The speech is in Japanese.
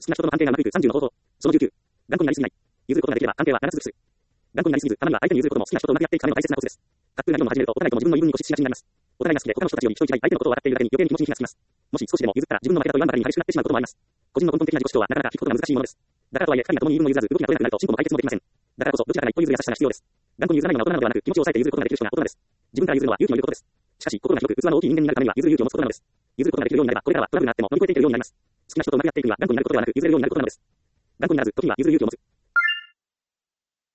好きな人との関係がうまくいく30の方法。その19。頑固になりすぎない。譲ることができれば関係は長続きする。頑固になりすぎず、たまには相手に譲ることも好きな人とうまくやっていくための大切なコツです。滑空な議論を始めると、お互いとも自分の言い分に固執しがちになります。お互いが好きで他の人たちより人一倍相手のことを笑っているだけに余計に気持ちに火がつきます。もし少しでも譲ったら自分の負けだと言わんばかりに激しくなってしまうこともあります。個人の根本的な自己主張はなかなか聞くことが難しいものです。だからとはいえ、二人が共に言い分を譲らず動きが取れなくなると進歩も解決もできません。だからこそ、どちらかが一歩譲る優しさが必要です。頑固に譲らないような大人なのではなく、気持ちを抑えて譲ることができる人が大人です。自分から譲るのは勇気のいることです。しかし、心が広く器の大きい人間になるためには譲る勇気を持つことなのです。譲ることができるようになれば、これからはトラブルがあっても乗り越えていけるようになります。好きな人とうまくやっていくには頑固になることではなく、譲れるようになることなのです。頑固にならず、時には譲る勇気を持つ。